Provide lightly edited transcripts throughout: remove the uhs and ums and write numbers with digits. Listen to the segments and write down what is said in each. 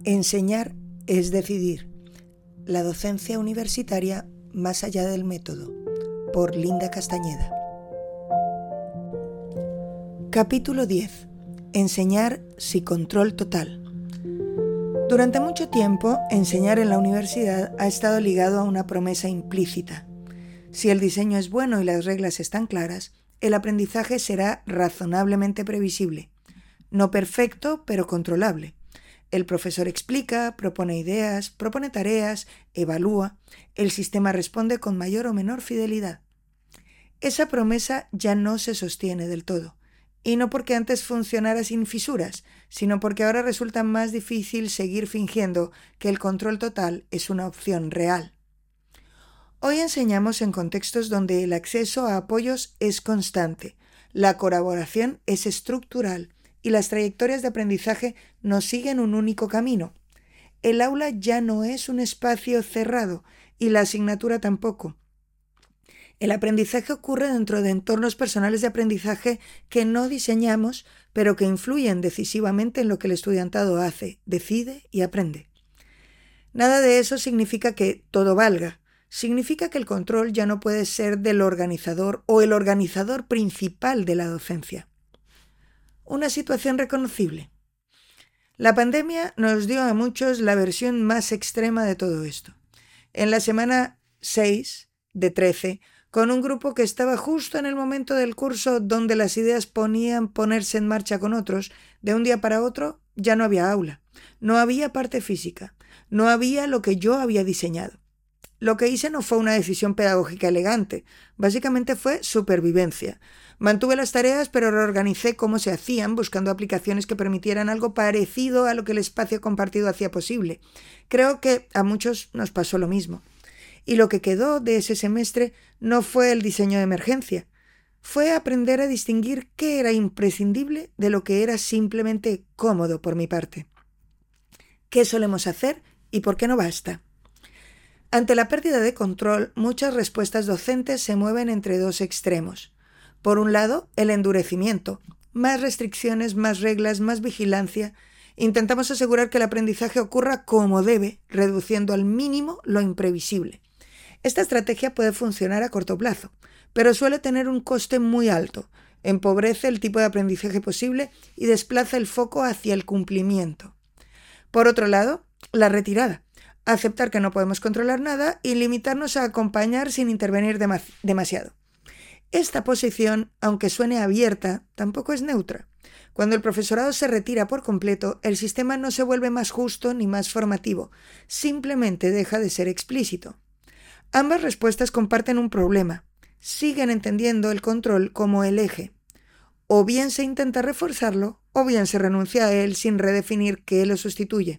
Enseñar es decidir. La docencia universitaria más allá del método, por Linda Castañeda. Capítulo 10. Enseñar sin control total. Durante mucho tiempo, enseñar en la universidad ha estado ligado a una promesa implícita. Si el diseño es bueno y las reglas están claras, el aprendizaje será razonablemente previsible. No perfecto, pero controlable. El profesor explica, propone ideas, propone tareas, evalúa. El sistema responde con mayor o menor fidelidad. Esa promesa ya no se sostiene del todo. Y no porque antes funcionara sin fisuras, sino porque ahora resulta más difícil seguir fingiendo que el control total es una opción real. Hoy enseñamos en contextos donde el acceso a apoyos es constante, la colaboración es estructural y las trayectorias de aprendizaje no siguen un único camino. El aula ya no es un espacio cerrado y la asignatura tampoco. El aprendizaje ocurre dentro de entornos personales de aprendizaje que no diseñamos, pero que influyen decisivamente en lo que el estudiantado hace, decide y aprende. Nada de eso significa que todo valga. Significa que el control ya no puede ser del organizador o el organizador principal de la docencia. Una situación reconocible. La pandemia nos dio a muchos la versión más extrema de todo esto. En la semana 6 de 13, con un grupo que estaba justo en el momento del curso donde las ideas ponían ponerse en marcha con otros, de un día para otro ya no había aula, no había parte física, no había lo que yo había diseñado. Lo que hice no fue una decisión pedagógica elegante, básicamente fue supervivencia. Mantuve las tareas, pero reorganicé cómo se hacían, buscando aplicaciones que permitieran algo parecido a lo que el espacio compartido hacía posible. Creo que a muchos nos pasó lo mismo. Y lo que quedó de ese semestre no fue el diseño de emergencia. Fue aprender a distinguir qué era imprescindible de lo que era simplemente cómodo por mi parte. ¿Qué solemos hacer y por qué no basta? Ante la pérdida de control, muchas respuestas docentes se mueven entre dos extremos. Por un lado, el endurecimiento. Más restricciones, más reglas, más vigilancia. Intentamos asegurar que el aprendizaje ocurra como debe, reduciendo al mínimo lo imprevisible. Esta estrategia puede funcionar a corto plazo, pero suele tener un coste muy alto. Empobrece el tipo de aprendizaje posible y desplaza el foco hacia el cumplimiento. Por otro lado, la retirada. Aceptar que no podemos controlar nada y limitarnos a acompañar sin intervenir demasiado. Esta posición, aunque suene abierta, tampoco es neutra. Cuando el profesorado se retira por completo, el sistema no se vuelve más justo ni más formativo, simplemente deja de ser explícito. Ambas respuestas comparten un problema. Siguen entendiendo el control como el eje. O bien se intenta reforzarlo, o bien se renuncia a él sin redefinir qué lo sustituye.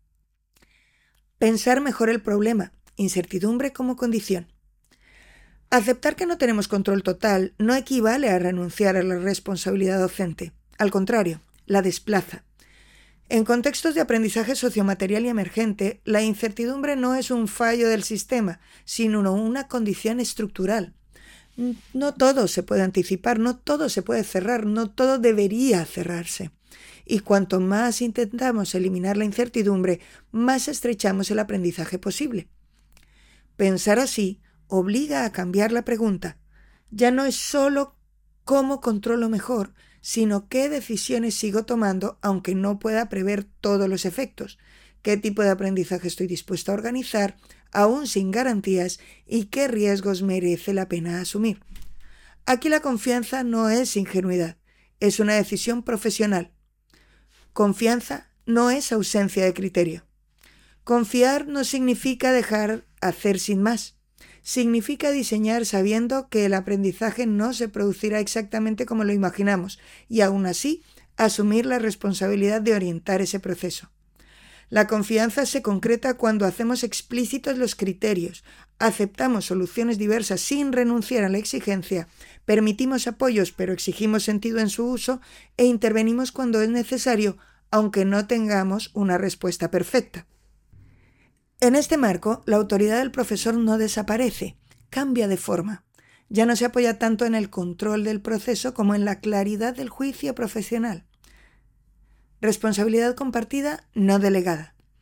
Pensar mejor el problema, incertidumbre como condición. Aceptar que no tenemos control total no equivale a renunciar a la responsabilidad docente. Al contrario, la desplaza. En contextos de aprendizaje sociomaterial y emergente, la incertidumbre no es un fallo del sistema, sino una condición estructural. No todo se puede anticipar, no todo se puede cerrar, no todo debería cerrarse. Y cuanto más intentamos eliminar la incertidumbre, más estrechamos el aprendizaje posible. Pensar así obliga a cambiar la pregunta. Ya no es solo cómo controlo mejor, sino qué decisiones sigo tomando aunque no pueda prever todos los efectos, qué tipo de aprendizaje estoy dispuesto a organizar, aún sin garantías, y qué riesgos merece la pena asumir. Aquí la confianza no es ingenuidad, es una decisión profesional. Confianza no es ausencia de criterio. Confiar no significa dejar hacer sin más. Significa diseñar sabiendo que el aprendizaje no se producirá exactamente como lo imaginamos y aún así asumir la responsabilidad de orientar ese proceso. La confianza se concreta cuando hacemos explícitos los criterios, aceptamos soluciones diversas sin renunciar a la exigencia, permitimos apoyos pero exigimos sentido en su uso e intervenimos cuando es necesario, aunque no tengamos una respuesta perfecta. En este marco, la autoridad del profesor no desaparece, cambia de forma. Ya no se apoya tanto en el control del proceso como en la claridad del juicio profesional. Responsabilidad compartida, no delegada.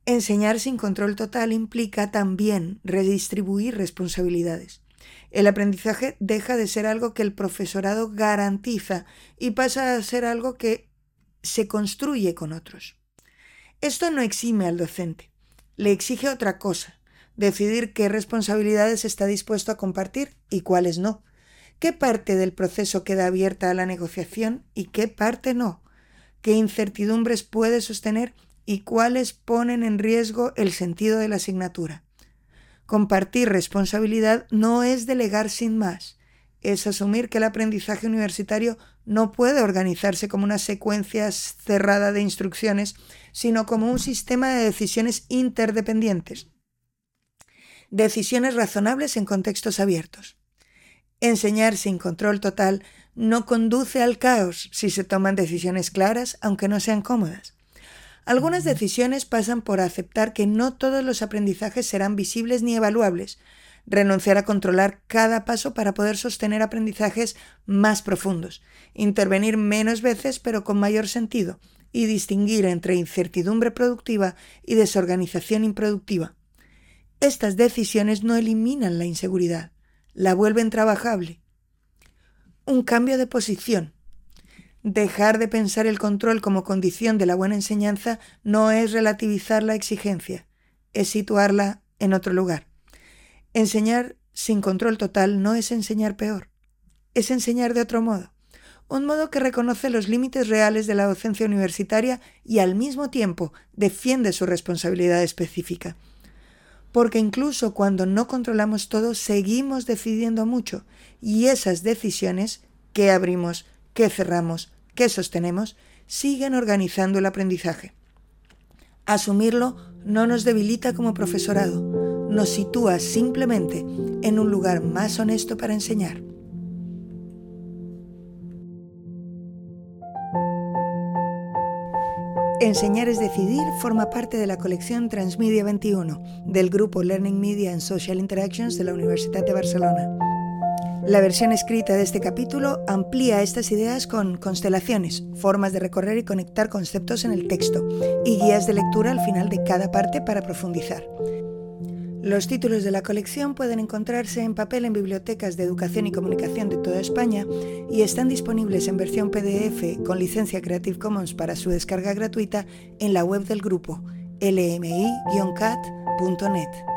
Enseñar sin control total implica también redistribuir responsabilidades. El aprendizaje deja de ser algo que el profesorado garantiza y pasa a ser algo que se construye con otros. Esto no exime al docente, le exige otra cosa: decidir qué responsabilidades está dispuesto a compartir y cuáles no, qué parte del proceso queda abierta a la negociación y qué parte no, qué incertidumbres puede sostener y cuáles ponen en riesgo el sentido de la asignatura. Compartir responsabilidad no es delegar sin más, es asumir que el aprendizaje universitario no puede organizarse como una secuencia cerrada de instrucciones, sino como un sistema de decisiones interdependientes. Decisiones razonables en contextos abiertos. Enseñar sin control total no conduce al caos si se toman decisiones claras, aunque no sean cómodas. Algunas decisiones pasan por aceptar que no todos los aprendizajes serán visibles ni evaluables, renunciar a controlar cada paso para poder sostener aprendizajes más profundos, intervenir menos veces pero con mayor sentido y distinguir entre incertidumbre productiva y desorganización improductiva. Estas decisiones no eliminan la inseguridad, la vuelven trabajable. Un cambio de posición. Dejar de pensar el control como condición de la buena enseñanza no es relativizar la exigencia, es situarla en otro lugar. Enseñar sin control total no es enseñar peor, es enseñar de otro modo, un modo que reconoce los límites reales de la docencia universitaria y al mismo tiempo defiende su responsabilidad específica. Porque incluso cuando no controlamos todo, seguimos decidiendo mucho, y esas decisiones, qué abrimos, qué cerramos, qué sostenemos, siguen organizando el aprendizaje. Asumirlo no nos debilita como profesorado, nos sitúa simplemente en un lugar más honesto para enseñar. Enseñar es decidir forma parte de la colección Transmedia 21 del grupo Learning Media and Social Interactions de la Universitat de Barcelona. La versión escrita de este capítulo amplía estas ideas con constelaciones, formas de recorrer y conectar conceptos en el texto y guías de lectura al final de cada parte para profundizar. Los títulos de la colección pueden encontrarse en papel en bibliotecas de educación y comunicación de toda España y están disponibles en versión PDF con licencia Creative Commons para su descarga gratuita en la web del grupo lmi-cat.net.